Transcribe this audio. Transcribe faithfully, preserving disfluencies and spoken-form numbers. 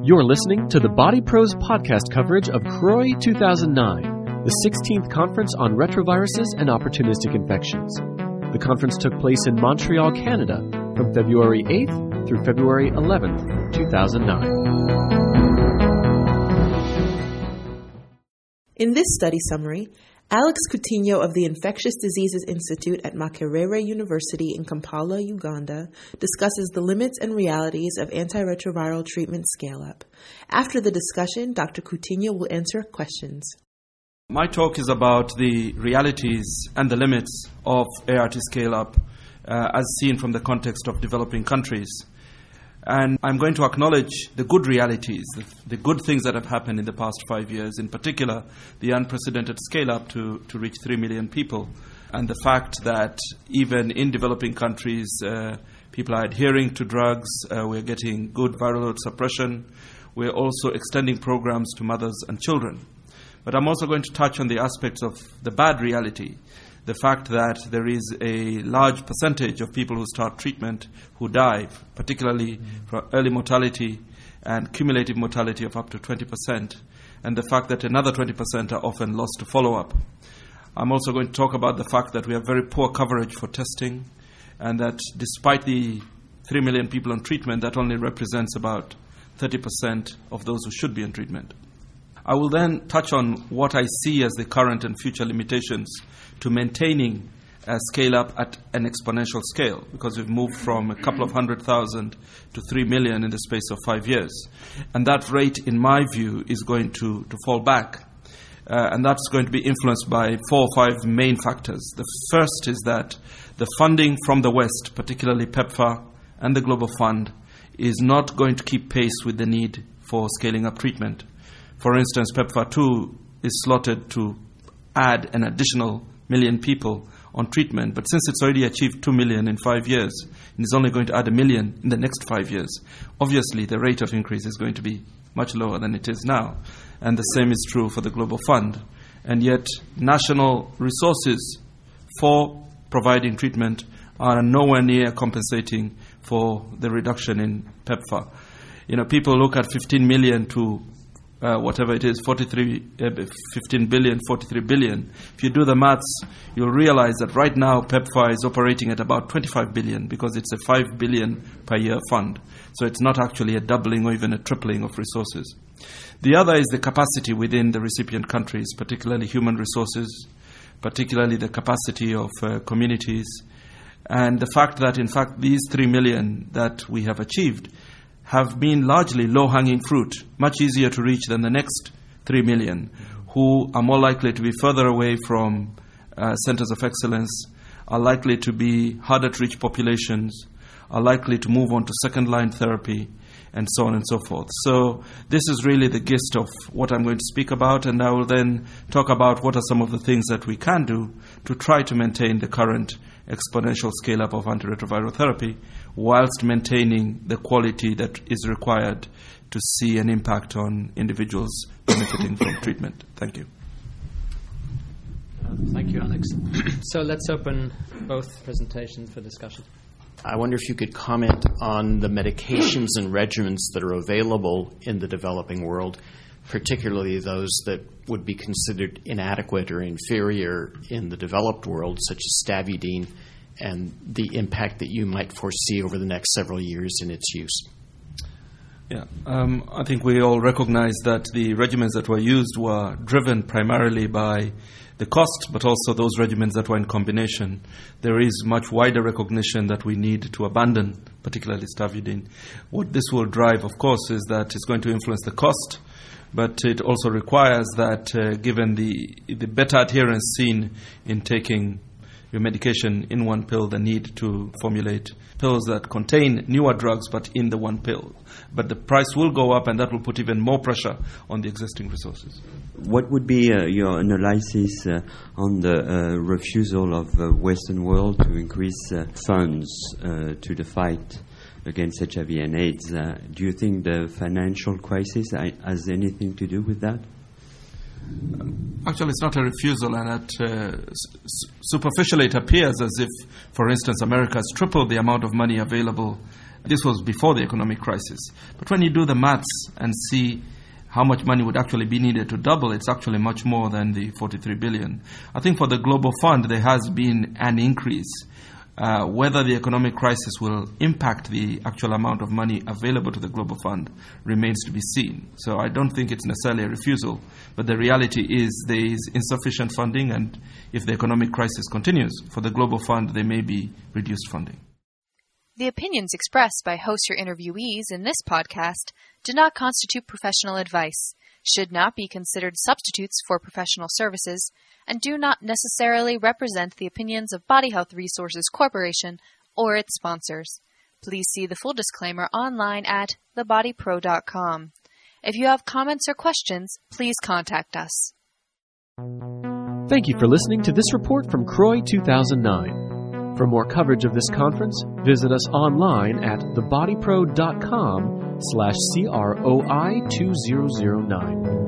You're listening to the Body Pros podcast coverage of C R O I two thousand nine, the sixteenth Conference on Retroviruses and Opportunistic Infections. The conference took place in Montreal, Canada, from February eighth through February eleventh, two thousand nine. In this study summary, Alex Coutinho of the Infectious Diseases Institute at Makerere University in Kampala, Uganda, discusses the limits and realities of antiretroviral treatment scale-up. After the discussion, Doctor Coutinho will answer questions. My talk is about the realities and the limits of A R T scale-up uh, as seen from the context of developing countries. And I'm going to acknowledge the good realities, the, the good things that have happened in the past five years, in particular the unprecedented scale-up to, to reach three million people, and the fact that even in developing countries, uh, people are adhering to drugs, uh, we're getting good viral load suppression, we're also extending programs to mothers and children. But I'm also going to touch on the aspects of the bad reality, the fact that there is a large percentage of people who start treatment who die, particularly from early mortality and cumulative mortality of up to twenty percent, and the fact that another twenty percent are often lost to follow-up. I'm also going to talk about the fact that we have very poor coverage for testing, and that despite the three million people on treatment, that only represents about thirty percent of those who should be on treatment. I will then touch on what I see as the current and future limitations to maintaining a scale-up at an exponential scale, because we've moved from a couple of hundred thousand to three million in the space of five years. And that rate, in my view, is going to, to fall back. Uh, and that's going to be influenced by four or five main factors. The first is that the funding from the West, particularly PEPFAR and the Global Fund, is not going to keep pace with the need for scaling up treatment. For instance, PEPFAR two is slotted to add an additional million people on treatment, but since it's already achieved two million in five years, and is only going to add a million in the next five years, obviously the rate of increase is going to be much lower than it is now. And the same is true for the Global Fund. And yet, national resources for providing treatment are nowhere near compensating for the reduction in PEPFAR. You know, people look at fifteen million to Uh, whatever it is, forty-three, uh, fifteen billion, forty-three billion. If you do the maths, you'll realize that right now PEPFAR is operating at about twenty-five billion because it's a five billion per year fund. So it's not actually a doubling or even a tripling of resources. The other is the capacity within the recipient countries, particularly human resources, particularly the capacity of uh, communities, and the fact that in fact these three million that we have achieved have been largely low-hanging fruit, much easier to reach than the next three million, who are more likely to be further away from uh, centers of excellence, are likely to be harder to reach populations, are likely to move on to second-line therapy, and so on and so forth. So this is really the gist of what I'm going to speak about, and I will then talk about what are some of the things that we can do to try to maintain the current exponential scale-up of antiretroviral therapy whilst maintaining the quality that is required to see an impact on individuals benefiting from treatment. Thank you. Uh, thank you, Alex. So let's open both presentations for discussion. I wonder if you could comment on the medications and regimens that are available in the developing world, particularly those that would be considered inadequate or inferior in the developed world, such as stavudine, and the impact that you might foresee over the next several years in its use. Yeah, um, I think we all recognize that the regimens that were used were driven primarily by the cost, but also those regimens that were in combination. There is much wider recognition that we need to abandon, particularly stavudine. What this will drive, of course, is that it's going to influence the cost, but it also requires that, uh, given the the better adherence seen in taking your medication in one pill, the need to formulate pills that contain newer drugs but in the one pill. But the price will go up, and that will put even more pressure on the existing resources. What would be uh, your analysis uh, on the uh, refusal of the Western world to increase uh, funds uh, to the fight against H I V and AIDS? Uh, do you think the financial crisis has anything to do with that? Actually, it's not a refusal, and it, uh, s- superficially it appears as if, for instance, America has tripled the amount of money available This was before the economic crisis. But when you do the maths and see how much money would actually be needed to double, it's actually much more than the forty-three billion. I think for the Global Fund, there has been an increase. Uh, whether the economic crisis will impact the actual amount of money available to the Global Fund remains to be seen. So I don't think it's necessarily a refusal, but the reality is there is insufficient funding, and if the economic crisis continues, for the Global Fund, there may be reduced funding. The opinions expressed by host or interviewees in this podcast do not constitute professional advice, should not be considered substitutes for professional services, and do not necessarily represent the opinions of Body Health Resources Corporation or its sponsors. Please see the full disclaimer online at the body pro dot com. If you have comments or questions, please contact us. Thank you for listening to this report from C R O I two thousand nine. For more coverage of this conference, visit us online at the body pro dot com slash C R O I two thousand nine.